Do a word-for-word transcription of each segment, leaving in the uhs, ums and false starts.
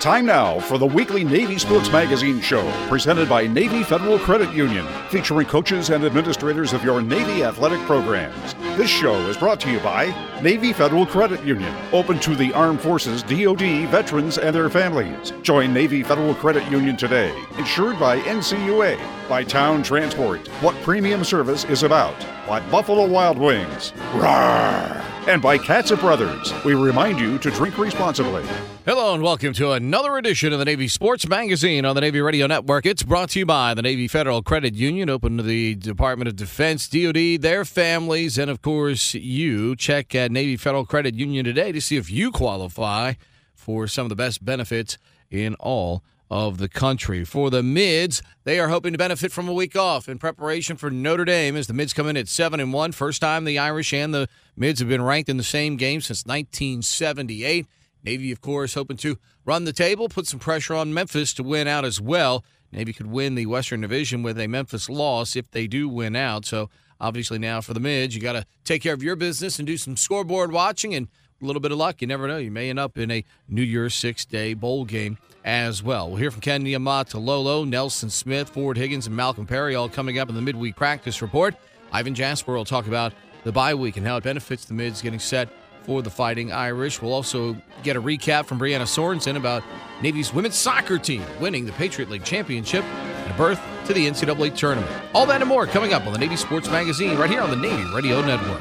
Time now for the weekly Navy Sports Magazine show, presented by Navy Federal Credit Union, featuring coaches and administrators of your Navy athletic programs. This show is brought to you by Navy Federal Credit Union, open to the Armed Forces, D O D, veterans, and their families. Join Navy Federal Credit Union today, insured by N C U A, by Town Transport, what premium service is about, by Buffalo Wild Wings, roar, and by Katza Brothers. We remind you to drink responsibly. Hello and welcome to another edition of the Navy Sports Magazine on the Navy Radio Network. It's brought to you by the Navy Federal Credit Union, open to the Department of Defense, D O D, their families, and of course you. Check at Navy Federal Credit Union today to see if you qualify for some of the best benefits in all of the country. For the Mids, they are hoping to benefit from a week off in preparation for Notre Dame as the Mids come in at seven and one. First time the Irish and the Mids have been ranked in the same game since nineteen seventy-eight. Navy, of course, hoping to run the table, put some pressure on Memphis to win out as well. Navy could win the Western Division with a Memphis loss if they do win out. So, obviously now for the Mids, you got to take care of your business and do some scoreboard watching, and a little bit of luck. You never know. You may end up in a New Year's Six-Day bowl game as well. We'll hear from Ken Niumatalolo, Nelson Smith, Ford Higgins, and Malcolm Perry all coming up in the midweek practice report. Ivan Jasper will talk about the bye week and how it benefits the Mids getting set for the Fighting Irish. We'll also get a recap from Brianna Sorensen about Navy's women's soccer team winning the Patriot League Championship and a berth to the N C double A tournament. All that and more coming up on the Navy Sports Magazine right here on the Navy Radio Network.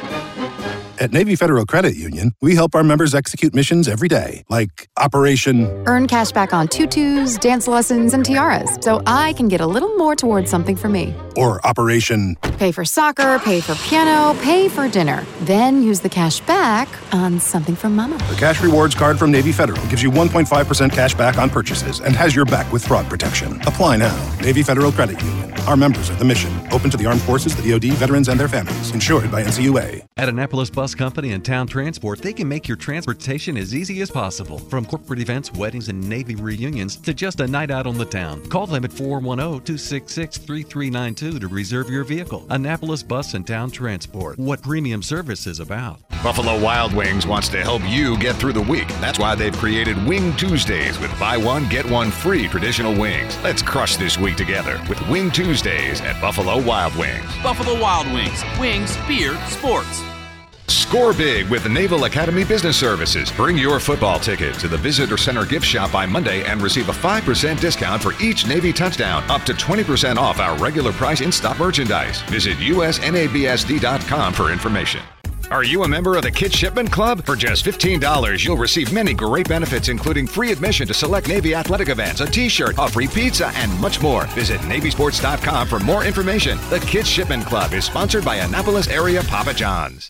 At Navy Federal Credit Union, we help our members execute missions every day, like Operation Earn cash back on tutus, dance lessons, and tiaras, so I can get a little more towards something for me. Or Operation Pay for soccer, pay for piano, pay for dinner. Then use the cash back on something for mama. The Cash Rewards card from Navy Federal gives you one point five percent cash back on purchases and has your back with fraud protection. Apply now. Navy Federal Credit Union. Our members are the mission. Open to the Armed Forces, the D O D, veterans, and their families. Insured by N C U A. At Annapolis Bus Company and Town Transport, they can make your transportation as easy as possible. From corporate events, weddings, and Navy reunions to just a night out on the town. Call them at four one zero, two six six, three three nine two to reserve your vehicle. Annapolis Bus and Town Transport. What premium service is about. Buffalo Wild Wings wants to help you get through the week. That's why they've created Wing Tuesdays with buy one, get one free traditional wings. Let's crush this week together with Wing Tuesdays at Buffalo Wild Wings. Buffalo Wild Wings. Wings, beer, sports. Score big with the Naval Academy Business Services. Bring your football ticket to the Visitor Center gift shop by Monday and receive a five percent discount for each Navy touchdown, up to twenty percent off our regular price in-stock merchandise. Visit U S N A B S D dot com for information. Are you a member of the Kit Shipment Club? For just fifteen dollars, you'll receive many great benefits, including free admission to select Navy athletic events, a t-shirt, a free pizza, and much more. Visit Navy Sports dot com for more information. The Kit Shipment Club is sponsored by Annapolis area Papa John's.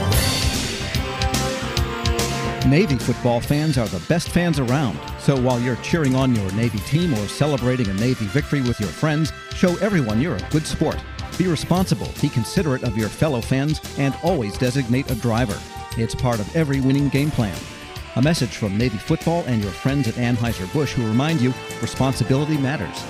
Navy football fans are the best fans around. So while you're cheering on your Navy team or celebrating a Navy victory with your friends, show everyone you're a good sport. Be responsible, be considerate of your fellow fans, and always designate a driver. It's part of every winning game plan. A message from Navy football and your friends at Anheuser-Busch who remind you responsibility matters.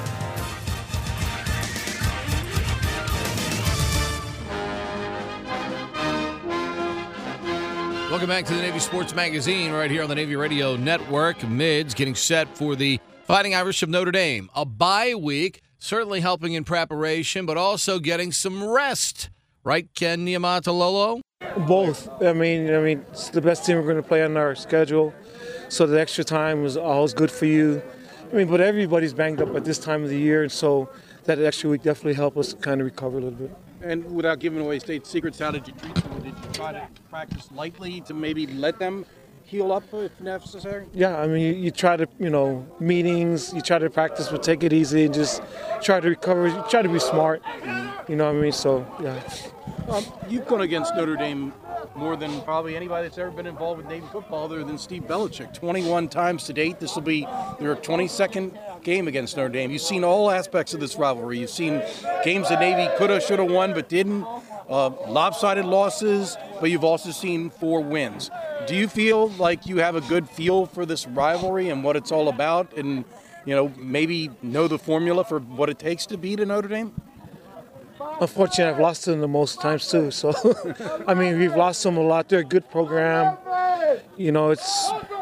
Welcome back to the Navy Sports Magazine right here on the Navy Radio Network. Mids getting set for the Fighting Irish of Notre Dame. A bye week, certainly helping in preparation, but also getting some rest. Right, Ken Niumatalolo? Both. I mean, I mean, it's the best team we're going to play on our schedule, so the extra time is always good for you. I mean, but everybody's banged up at this time of the year, and so that extra week definitely helped us kind of recover a little bit. And without giving away state secrets, how did you treat them? Did you try to practice lightly to maybe let them heal up if necessary? Yeah, I mean, you, you try to, you know, meetings, you try to practice, but take it easy and just try to recover, you try to be smart, you know what I mean? So, yeah. Um, you've gone against Notre Dame more than probably anybody that's ever been involved with Navy football other than Steve Belichick. twenty-one times to date. This will be their twenty-second game against Notre Dame. You've seen all aspects of this rivalry. You've seen games that Navy could have, should have won, but didn't. Uh, lopsided losses, but you've also seen four wins. Do you feel like you have a good feel for this rivalry and what it's all about, and you know maybe know the formula for what it takes to beat a Notre Dame? Unfortunately, I've lost to them the most times too. So, I mean, we've lost them a lot. They're a good program. You know, it's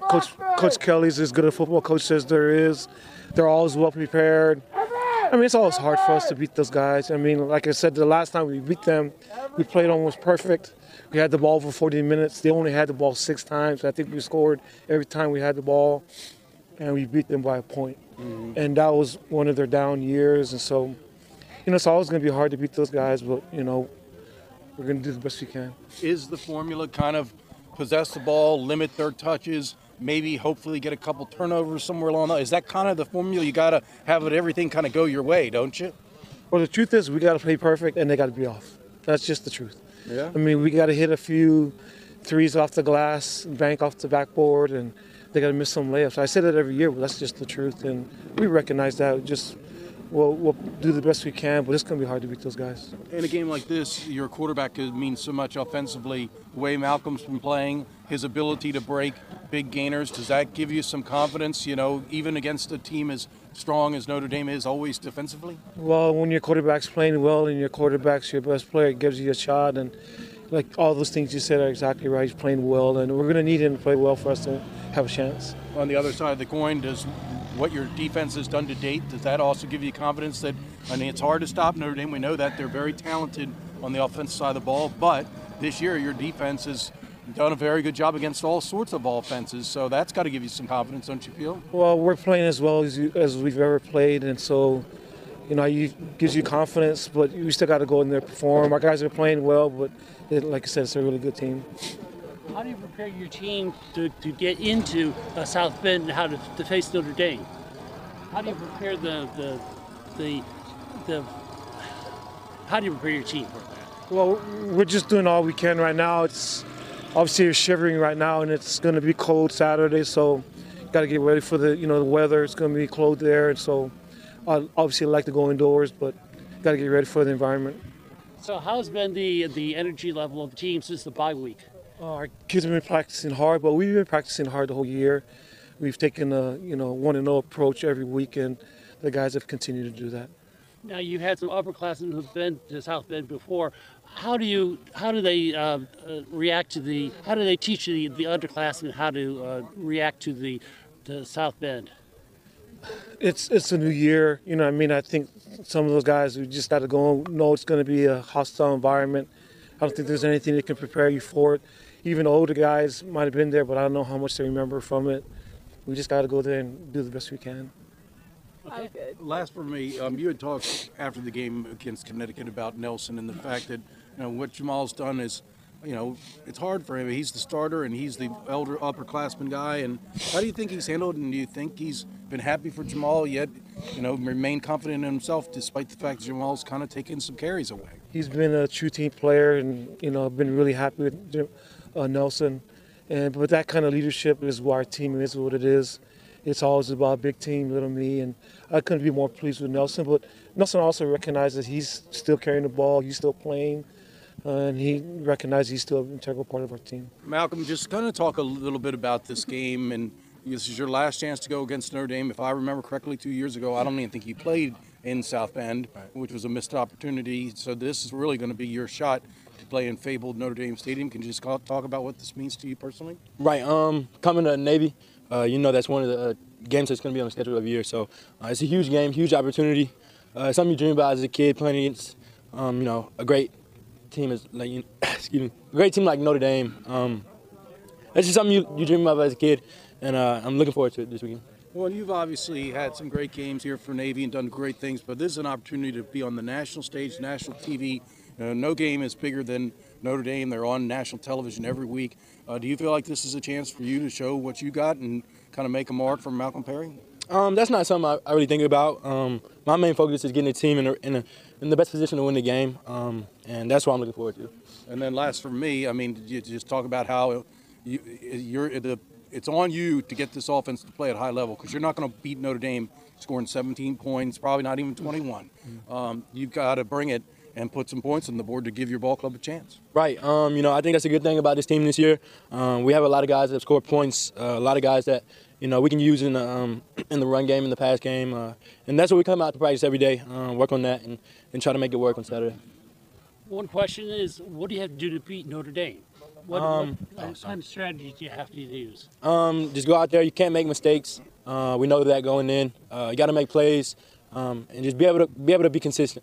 Coach Coach Kelly's as good a football coach as there is. They're always well prepared. I mean, it's always hard for us to beat those guys. I mean, like I said, the last time we beat them, we played almost perfect. We had the ball for forty minutes. They only had the ball six times. I think we scored every time we had the ball, and we beat them by a point. Mm-hmm. And that was one of their down years. And so, you know, it's always going to be hard to beat those guys, but, you know, we're going to do the best we can. Is the formula kind of possess the ball, limit their touches, maybe hopefully get a couple turnovers somewhere along that? Is that kind of the formula? You got to have it, everything kind of go your way, don't you? Well, the truth is we got to play perfect and they got to be off. That's just the truth. Yeah. I mean, we got to hit a few threes off the glass, bank off the backboard, and they got to miss some layups. I say that every year, but that's just the truth, and we recognize that. Just we'll, we'll do the best we can, but it's going to be hard to beat those guys. In a game like this, your quarterback means so much offensively. The way Malcolm's been playing, his ability to break big gainers, does that give you some confidence, you know, even against a team as strong as Notre Dame is always defensively? Well, when your quarterback's playing well and your quarterback's your best player, it gives you a shot. And like all those things you said are exactly right. He's playing well, and we're going to need him to play well for us to have a chance. On the other side of the coin, does what your defense has done to date, does that also give you confidence that, I mean, it's hard to stop Notre Dame. We know that they're very talented on the offensive side of the ball, but this year your defense has done a very good job against all sorts of offenses, so that's got to give you some confidence, don't you feel? Well, we're playing as well as, you, as we've ever played, and so, you know, it gives you confidence, but you still got to go in there and perform. Our guys are playing well, but it, like I said, it's a really good team. How do you prepare your team to, to get into uh, South Bend and how to, to face Notre Dame? How do you prepare the, the, the, the, how do you prepare your team for that? Well, we're just doing all we can right now. It's obviously you're shivering right now, and it's going to be cold Saturday, so got to get ready for the, you know, the weather. It's going to be cold there, and so I obviously like to go indoors, but got to get ready for the environment. So how's been the the energy level of the team since the bye week? Uh, our kids have been practicing hard, but we've been practicing hard the whole year. We've taken a, you know, one and zero approach every week, and the guys have continued to do that. Now you had some upperclassmen who've been to South Bend before. How do you, how do they uh, uh, react to the? How do they teach the, the underclassmen how to uh, react to the, the South Bend? It's it's a new year, you know what I mean? I think some of those guys, we just got to go know it's going to be a hostile environment. I don't think there's anything that can prepare you for it. Even the older guys might have been there, but I don't know how much they remember from it. We just got to go there and do the best we can. Okay. Last for me, um, you had talked after the game against Connecticut about Nelson and the fact that, you know, what Jamal's done is, you know, it's hard for him. He's the starter and he's the elder upperclassman guy. And how do you think he's handled? And do you think he's been happy for Jamal yet, you know, remain confident in himself despite the fact that Jamal's kind of taking some carries away? He's been a true team player, and you know, I've been really happy with uh, Nelson. And but that kind of leadership is why our team is what it is. It's always about big team, little me, and I couldn't be more pleased with Nelson. But Nelson also recognizes he's still carrying the ball, he's still playing, uh, and he recognizes he's still an integral part of our team. Malcolm, just kind of talk a little bit about this game, and this is your last chance to go against Notre Dame. If I remember correctly, two years ago, I don't even think you played in South Bend, which was a missed opportunity. So this is really going to be your shot to play in fabled Notre Dame Stadium. Can you just talk about what this means to you personally? Right. Um, coming to Navy, uh, you know that's one of the uh, games that's going to be on the schedule every year. So uh, it's a huge game, huge opportunity. Uh, it's something you dream about as a kid, playing against, um, you know, a great team is like, you know, excuse me, a great team like Notre Dame. Um, that's just something you, you dream about as a kid, and uh, I'm looking forward to it this weekend. Well, you've obviously had some great games here for Navy and done great things, but this is an opportunity to be on the national stage, national T V. You know, no game is bigger than Notre Dame. They're on national television every week. Uh, do you feel like this is a chance for you to show what you got and kind of make a mark for Malcolm Perry? Um, that's not something I, I really think about. Um, my main focus is getting the team in, a, in, a, in the best position to win the game, um, and that's what I'm looking forward to. And then last for me, I mean, you just talk about how you, you're the it's on you to get this offense to play at a high level, because you're not going to beat Notre Dame scoring seventeen points, probably not even twenty-one. Um, you've got to bring it and put some points on the board to give your ball club a chance. Right. Um, you know, I think that's a good thing about this team this year. Um, we have a lot of guys that have scored points, uh, a lot of guys that, you know, we can use in the, um, in the run game, in the pass game. Uh, and that's what we come out to practice every day, uh, work on that, and, and try to make it work on Saturday. One question is, what do you have to do to beat Notre Dame? What, Um, what kind of strategy do you have to use? Um, just go out there. You can't make mistakes. Uh, we know that going in. Uh, you got to make plays um, and just be able to be able to be consistent.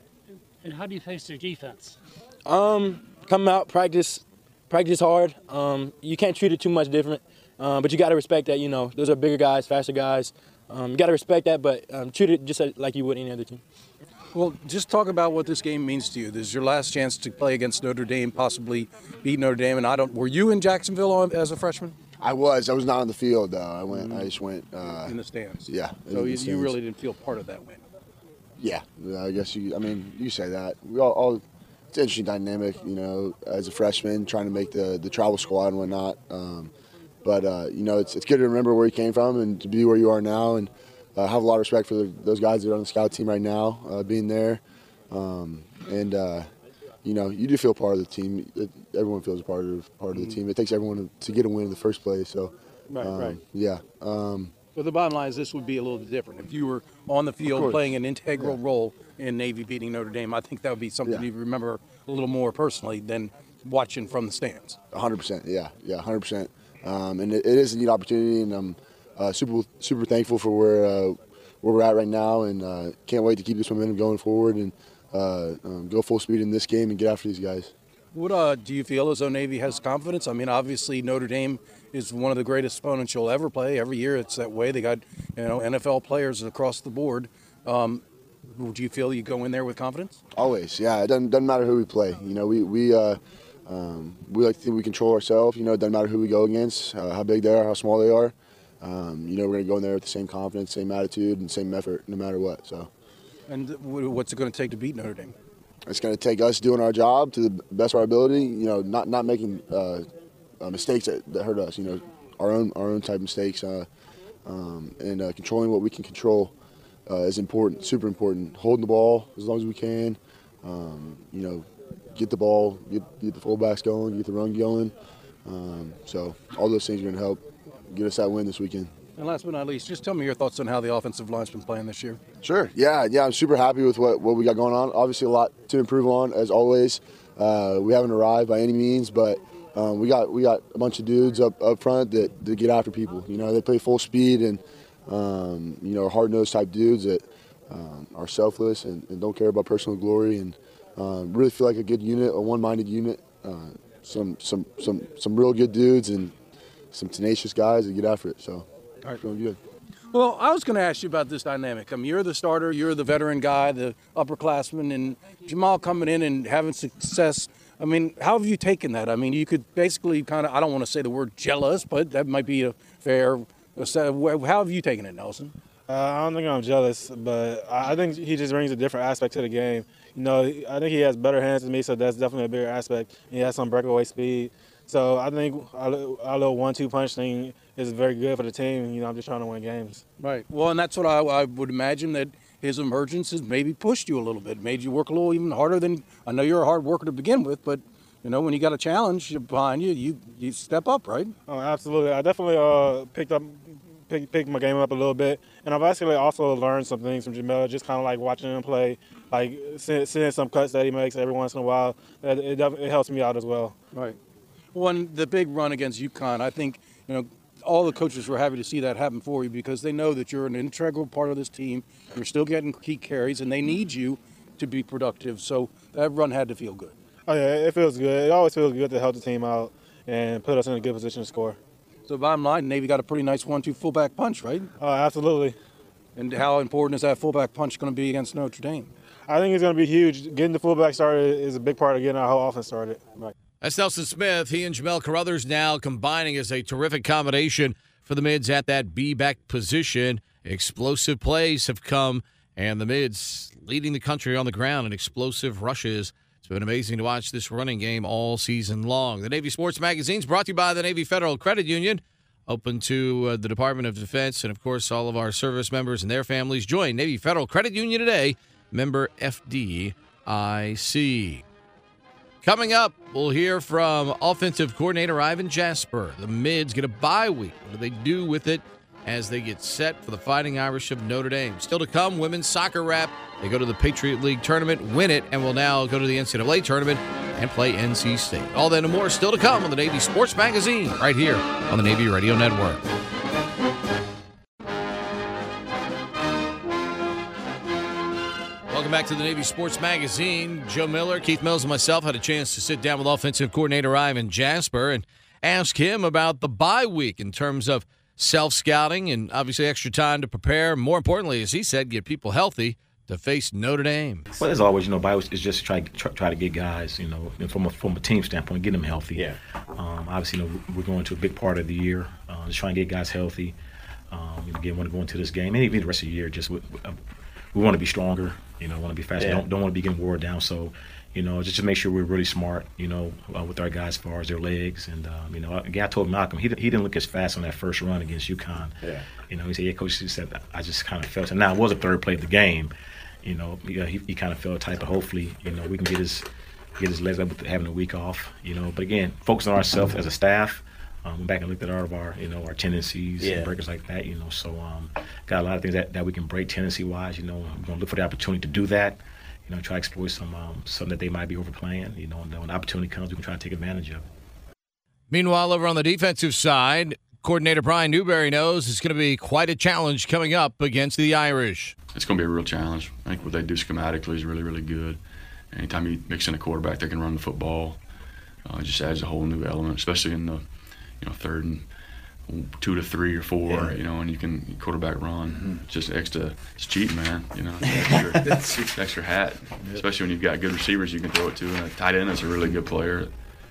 And how do you face their defense? Um, come out, practice, practice hard. Um, you can't treat it too much different, uh, but you got to respect that. You know, those are bigger guys, faster guys. Um, you got to respect that, but um, treat it just like you would any other team. Well, just talk about what this game means to you. This is your last chance to play against Notre Dame, possibly beat Notre Dame. And I don't. Were you in Jacksonville as a freshman? I was. I was not on the field though. I went. Mm-hmm. I just went uh, in the stands. Yeah. So you, you really didn't feel part of that win. Yeah. I guess you. I mean, you say that. We all. all it's an interesting dynamic, you know, as a freshman trying to make the the travel squad and whatnot. Um, but uh, you know, it's it's good to remember where you came from and to be where you are now and. I uh, have a lot of respect for the, those guys that are on the scout team right now, uh, being there. Um, and, uh, you know, you do feel part of the team. It, everyone feels a part of, part of the mm-hmm. team. It takes everyone to, to get a win in the first place. So, right, um, right. Yeah. Um, but the bottom line is this would be a little bit different. If you were on the field playing an integral yeah. role in Navy beating Notre Dame, I think that would be something yeah. you remember a little more personally than watching from the stands. one hundred percent, yeah. Yeah, one hundred percent. Um, and it, it is a neat opportunity, and I'm uh, super super thankful for where uh, where we're at right now, and uh, can't wait to keep this momentum going forward and uh, um, go full speed in this game and get after these guys. What uh, do you feel as though Navy has confidence? I mean, obviously Notre Dame is one of the greatest opponents you'll ever play. Every year it's that way. They got, you know, N F L players across the board. Um, do you feel you go in there with confidence? Always, yeah. It doesn't, doesn't matter who we play. You know, we we uh, um, we like to think we control ourselves. You know, it doesn't matter who we go against, uh, how big they are, how small they are. Um, you know, we're going to go in there with the same confidence, same attitude, and same effort, no matter what. So. And what's it going to take to beat Notre Dame? It's going to take us doing our job to the best of our ability. You know, not not making uh, uh, mistakes that, that hurt us. You know, our own our own type mistakes, uh, um, and uh, controlling what we can control uh, is important, super important. Holding the ball as long as we can. Um, you know, get the ball, get get the fullbacks going, get the run going. Um, so all those things are going to help get us that win this weekend. And last but not least, just tell me your thoughts on how the offensive line's been playing this year. Sure. Yeah, yeah, I'm super happy with what, what we got going on. Obviously a lot to improve on, as always. Uh, we haven't arrived by any means, but um, we got we got a bunch of dudes up, up front that, that get after people. You know, they play full speed and, um, you know, hard-nosed type dudes that um, are selfless and, and don't care about personal glory and um, really feel like a good unit, a one-minded unit. Uh, some, some, some, some real good dudes and some tenacious guys that get after it. So. All right, feeling good. Well, I was going to ask you about this dynamic. I mean, you're the starter, you're the veteran guy, the upperclassman, and Jamal coming in and having success. I mean, how have you taken that? I mean, you could basically kind of, I don't want to say the word jealous, but that might be a fair, how have you taken it, Nelson? Uh, I don't think I'm jealous, but I think he just brings a different aspect to the game. You know, I think he has better hands than me, so that's definitely a bigger aspect. He has some breakaway speed. So I think our little one two punch thing is very good for the team. You know, I'm just trying to win games. Right. Well, and that's what I, I would imagine that his emergence has maybe pushed you a little bit, made you work a little even harder than – I know you're a hard worker to begin with, but, you know, when you got a challenge behind you, you, you step up, right? Oh, absolutely. I definitely uh, picked up pick, picked my game up a little bit. And I've actually also learned some things from Jamel, just kind of like watching him play, like seeing, seeing some cuts that he makes every once in a while. It, it, it helps me out as well. Right. Well, the big run against UConn, I think, you know, all the coaches were happy to see that happen for you because they know that you're an integral part of this team. You're still getting key carries, and they need you to be productive. So that run had to feel good. Oh, yeah, it feels good. It always feels good to help the team out and put us in a good position to score. So bottom line, Navy got a pretty nice one two fullback punch, right? Oh, absolutely. And how important is that fullback punch going to be against Notre Dame? I think it's going to be huge. Getting the fullback started is a big part of getting our whole offense started. Right. That's Nelson Smith. He and Jamel Carruthers now combining as a terrific combination for the Mids at that B-back position. Explosive plays have come, and the Mids leading the country on the ground in explosive rushes. It's been amazing to watch this running game all season long. The Navy Sports Magazine is brought to you by the Navy Federal Credit Union, open to uh, the Department of Defense, and, of course, all of our service members and their families. Join Navy Federal Credit Union today, member F D I C. Coming up, we'll hear from offensive coordinator Ivan Jasper. The Mids get a bye week. What do they do with it as they get set for the Fighting Irish of Notre Dame. Still to come, women's soccer wrap. They go to the Patriot League tournament, win it, and will now go to the N C double A tournament and play N C State. All that and more still to come on the Navy Sports Magazine right here on the Navy Radio Network. Welcome back to the Navy Sports Magazine. Joe Miller, Keith Mills, and myself had a chance to sit down with offensive coordinator Ivan Jasper and ask him about the bye week in terms of self-scouting and obviously extra time to prepare. More importantly, as he said, get people healthy to face Notre Dame. Well, as always, you know, bye week is just to try, try try to get guys, you know, from a from a team standpoint, get them healthy. Yeah. Um, obviously, you know, we're going to a big part of the year, uh, just trying to get guys healthy. Um, you know, again, want to go into this game and even the rest of the year, just. Uh, We want to be stronger, you know, want to be faster. Yeah. Don't don't want to be getting wore down. So, you know, just to make sure we're really smart, you know, uh, with our guys as far as their legs. And, um, you know, a guy told Malcolm, he, he didn't look as fast on that first run against UConn. Yeah. You know, he said, yeah, Coach, he said, I just kind of felt it. Now, it was a third play of the game. You know, he, he, he kind of felt tight, but hopefully, you know, we can get his get his legs up with having a week off, you know. But, again, focus on ourselves as a staff. Um, went back and looked at all of our, you know, our tendencies yeah. and breakers like that, you know. So, um, got a lot of things that, that we can break tendency-wise. You know, we're going to look for the opportunity to do that. You know, try to exploit some um, something that they might be overplaying. You know, and when the opportunity comes, we can try to take advantage of it. Meanwhile, over on the defensive side, coordinator Brian Newberry knows it's going to be quite a challenge coming up against the Irish. It's going to be a real challenge. I think what they do schematically is really, really good. Anytime you mix in a quarterback that can run the football, uh, it just adds a whole new element, especially in the you know, third and two to three or four, yeah. you know, and you can quarterback run. Mm-hmm. Just extra, it's cheating, man. You know, extra, extra hat, yep. especially when you've got good receivers you can throw it to. And a tight end is a really good player.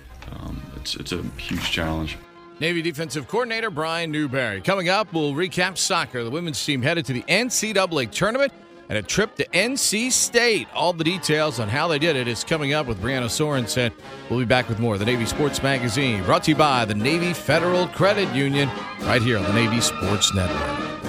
Um, it's it's a huge challenge. Navy defensive coordinator Brian Newberry. Coming up, we'll recap soccer. The women's team headed to the N C double A tournament and a trip to N C State. All the details on how they did it is coming up with Brianna Sorensen. We'll be back with more of the Navy Sports Magazine, brought to you by the Navy Federal Credit Union, right here on the Navy Sports Network.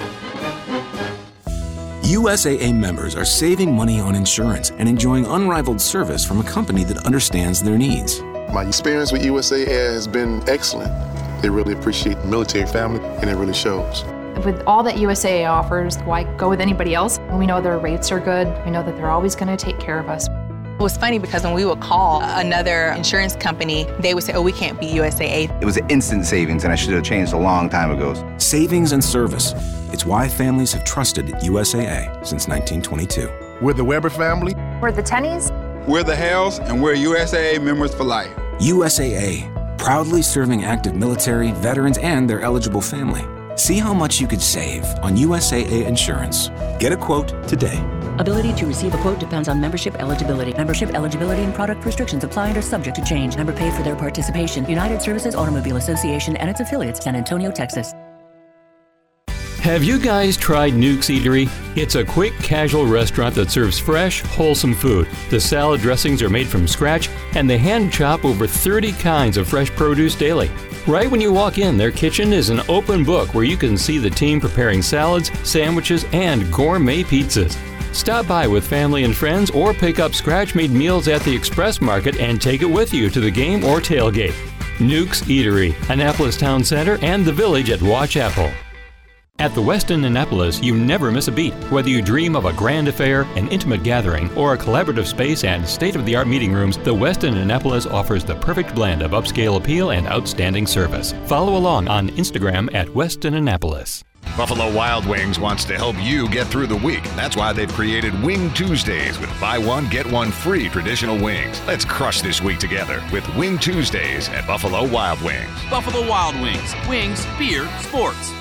U S A A members are saving money on insurance and enjoying unrivaled service from a company that understands their needs. My experience with U S A A has been excellent. They really appreciate the military family, and it really shows. With all that U S A A offers, why go with anybody else? We know their rates are good. We know that they're always going to take care of us. It was funny because when we would call another insurance company, they would say, oh, we can't be U S A A. It was an instant savings, and I should have changed a long time ago. Savings and service. It's why families have trusted U S A A since nineteen twenty-two. We're the Weber family. We're the Tennies. We're the Hells, and we're U S A A members for life. U S A A, proudly serving active military, veterans, and their eligible family. See how much you could save on U S A A insurance. Get a quote today. Ability to receive a quote depends on membership eligibility. Membership eligibility and product restrictions apply and are subject to change. Member paid for their participation. United Services Automobile Association and its affiliates, San Antonio, Texas. Have you guys tried Nuke's Eatery? It's a quick, casual restaurant that serves fresh, wholesome food. The salad dressings are made from scratch, and they hand chop over thirty kinds of fresh produce daily. Right when you walk in, their kitchen is an open book where you can see the team preparing salads, sandwiches, and gourmet pizzas. Stop by with family and friends or pick up scratch-made meals at the Express Market and take it with you to the game or tailgate. Nuke's Eatery, Annapolis Town Center, and the Village at Watchapel. At the Westin Annapolis, you never miss a beat. Whether you dream of a grand affair, an intimate gathering, or a collaborative space and state-of-the-art meeting rooms, the Westin Annapolis offers the perfect blend of upscale appeal and outstanding service. Follow along on Instagram at Westin Annapolis. Buffalo Wild Wings wants to help you get through the week. That's why they've created Wing Tuesdays with buy one, get one free traditional wings. Let's crush this week together with Wing Tuesdays at Buffalo Wild Wings. Buffalo Wild Wings. Wings, beer, sports.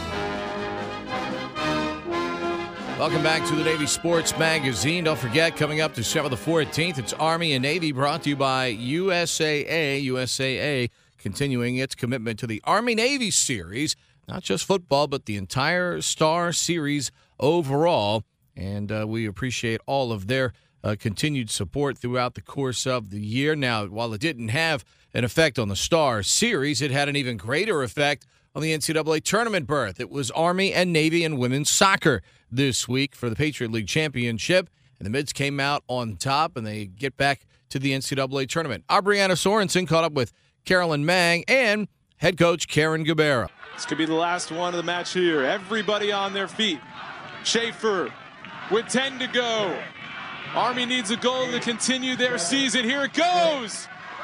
Welcome back to the Navy Sports Magazine. Don't forget, coming up December the fourteenth, it's Army and Navy, brought to you by U S A A. U S A A continuing its commitment to the Army-Navy series, not just football, but the entire Star Series overall. And uh, we appreciate all of their uh, continued support throughout the course of the year. Now, while it didn't have an effect on the Star Series, it had an even greater effect on the N C double A tournament berth. It was Army and Navy and women's soccer this week for the Patriot League Championship, and the Mids came out on top, and they get back to the N C double A tournament. Our Brianna Sorensen caught up with Carolyn Mang and head coach Karen Gabera. This could be the last one of the match here. Everybody on their feet. Schaefer with ten to go. Army needs a goal to continue their season. Here it goes.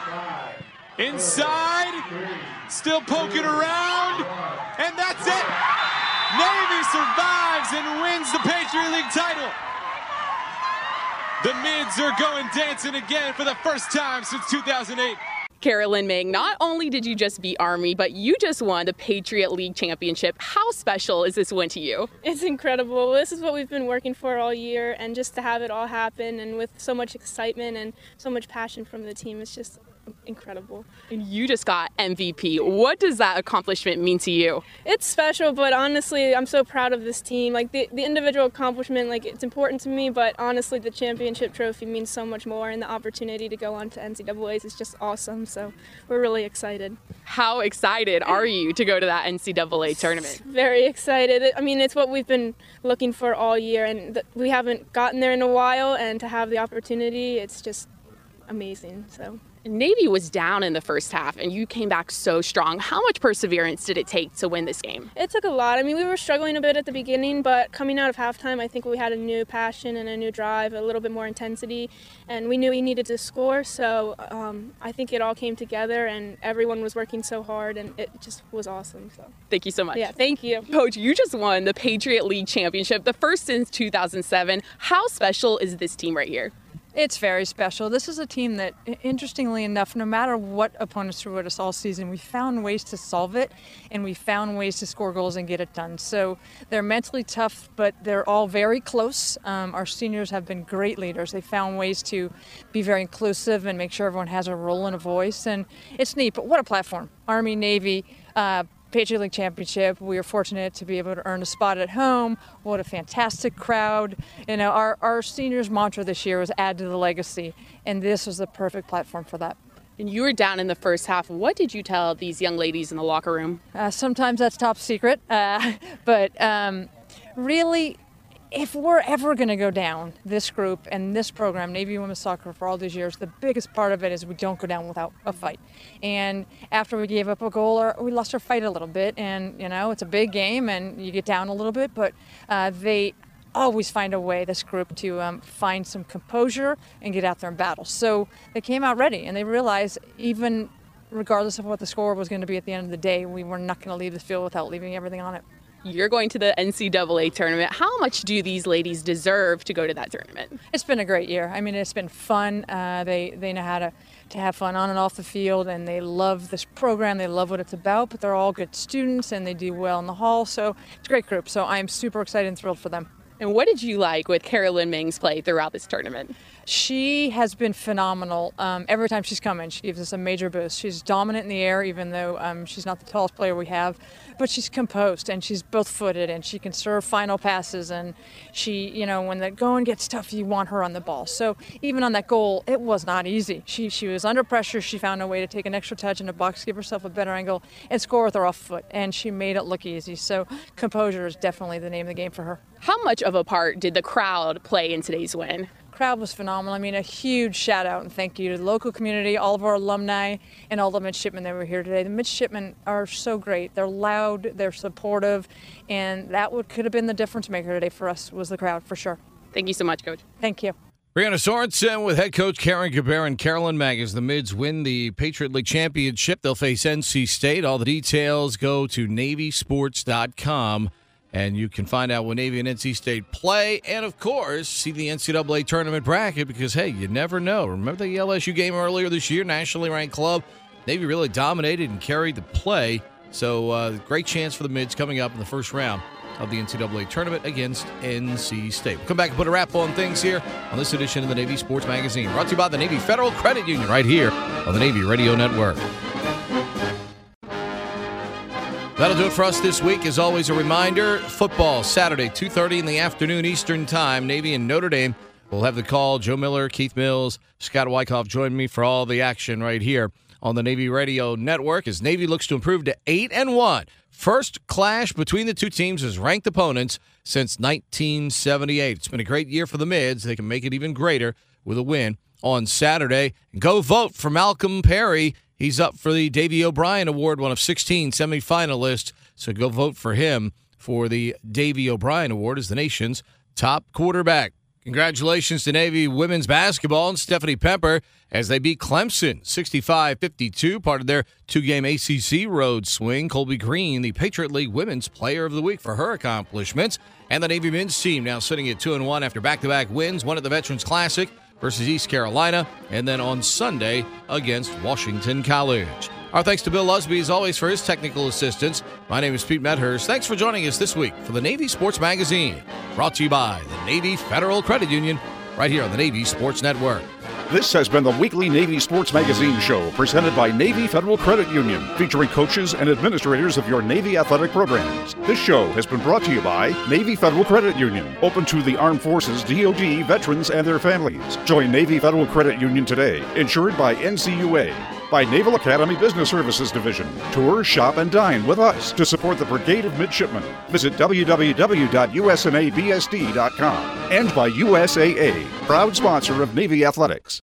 Inside. Still poking around. And that's it. Navy survives and wins the Patriot League title. The Mids are going dancing again for the first time since two thousand eight. Carolyn Ming, not only did you just beat Army, but you just won the Patriot League Championship. How special is this win to you? It's incredible. This is what we've been working for all year, and just to have it all happen and with so much excitement and so much passion from the team, it's just incredible. And you just got M V P. What does that accomplishment mean to you? It's special, but honestly, I'm so proud of this team. Like the, the individual accomplishment, like it's important to me, but honestly, the championship trophy means so much more, and the opportunity to go on to N C double A's is just awesome. So we're really excited. How excited are you to go to that N C double A tournament? Very excited. I mean, it's what we've been looking for all year, and th- we haven't gotten there in a while, and to have the opportunity, it's just amazing. So. Navy was down in the first half, and you came back so strong. How much perseverance did it take to win this game? It took a lot. I mean, we were struggling a bit at the beginning, but coming out of halftime, I think we had a new passion and a new drive, a little bit more intensity, and we knew we needed to score. So um, I think it all came together, and everyone was working so hard, and it just was awesome. So thank you so much. Yeah, thank you. Coach, you just won the Patriot League Championship, the first since two thousand seven. How special is this team right here? It's very special. This is a team that, interestingly enough, no matter what opponents threw at us all season, we found ways to solve it, and we found ways to score goals and get it done. So they're mentally tough, but they're all very close. Um, our seniors have been great leaders. They found ways to be very inclusive and make sure everyone has a role and a voice, and it's neat. But what a platform. Army, Navy, uh, Patriot League Championship. We were fortunate to be able to earn a spot at home. What a fantastic crowd. You know, our, our seniors' mantra this year was add to the legacy, and this was the perfect platform for that. And you were down in the first half. What did you tell these young ladies in the locker room? Uh, sometimes that's top secret, uh, but um, really, if we're ever going to go down, this group and this program, Navy Women's Soccer, for all these years, the biggest part of it is we don't go down without a fight. And after we gave up a goal, or we lost our fight a little bit. And, you know, it's a big game and you get down a little bit, but uh, they always find a way, this group, to um, find some composure and get out there and battle. So they came out ready, and they realized even regardless of what the score was going to be at the end of the day, we were not going to leave the field without leaving everything on it. You're going to the N C double A tournament. How much do these ladies deserve to go to that tournament? It's been a great year. I mean, it's been fun. Uh, they they know how to, to have fun on and off the field, and they love this program. They love what it's about, but they're all good students, and they do well in the hall. So it's a great group. So I'm super excited and thrilled for them. And what did you like with Carolyn Ming's play throughout this tournament? She has been phenomenal. Um, every time she's come in, she gives us a major boost. She's dominant in the air, even though um, she's not the tallest player we have. But she's composed, and she's both-footed, and she can serve final passes. And she, you know, when the going gets tough, you want her on the ball. So even on that goal, it was not easy. She she was under pressure. She found a way to take an extra touch in the box, give herself a better angle, and score with her off foot. And she made it look easy. So composure is definitely the name of the game for her. How much of a part did the crowd play in today's win? Crowd was phenomenal. I mean, a huge shout out and thank you to the local community, all of our alumni, and all the midshipmen that were here today. The midshipmen are so great. They're loud, they're supportive, and that would could have been the difference maker today for us, was the crowd, for sure. Thank you so much, Coach. Thank you. Brianna Sorensen with head coach Karen Gabera and Carolyn Mag as the Mids win the Patriot League Championship. They'll face N C State. All the details go to Navy Sports dot com. And you can find out when Navy and N C State play. And, of course, see the N C double A tournament bracket because, hey, you never know. Remember the L S U game earlier this year, nationally ranked club? Navy really dominated and carried the play. So, uh, great chance for the Mids coming up in the first round of the N C double A tournament against N C State. We'll come back and put a wrap on things here on this edition of the Navy Sports Magazine. Brought to you by the Navy Federal Credit Union right here on the Navy Radio Network. That'll do it for us this week. As always, a reminder, football Saturday, two thirty in the afternoon Eastern Time. Navy and Notre Dame will have the call. Joe Miller, Keith Mills, Scott Wyckoff join me for all the action right here on the Navy Radio Network as Navy looks to improve to eight and one. First clash between the two teams as ranked opponents since nineteen seventy-eight. It's been a great year for the Mids. They can make it even greater with a win on Saturday. Go vote for Malcolm Perry He's up for the Davy O'Brien Award, one of sixteen semifinalists. So go vote for him for the Davy O'Brien Award as the nation's top quarterback. Congratulations to Navy women's basketball and Stephanie Pemper as they beat Clemson sixty-five fifty-two, part of their two-game A C C road swing. Colby Green, the Patriot League Women's Player of the Week for her accomplishments. And the Navy men's team now sitting at two and one after back-to-back wins, one at the Veterans Classic versus East Carolina, and then on Sunday against Washington College. Our thanks to Bill Lusby, as always, for his technical assistance. My name is Pete Medhurst. Thanks for joining us this week for the Navy Sports Magazine, brought to you by the Navy Federal Credit Union, right here on the Navy Sports Network. This has been the weekly Navy Sports Magazine show presented by Navy Federal Credit Union, featuring coaches and administrators of your Navy athletic programs. This show has been brought to you by Navy Federal Credit Union, open to the Armed Forces, D O D, veterans, and their families. Join Navy Federal Credit Union today, insured by N C U A. By Naval Academy Business Services Division. Tour, shop, and dine with us to support the Brigade of Midshipmen. Visit w w w dot u s n a b s d dot com. And by U S A A, proud sponsor of Navy Athletics.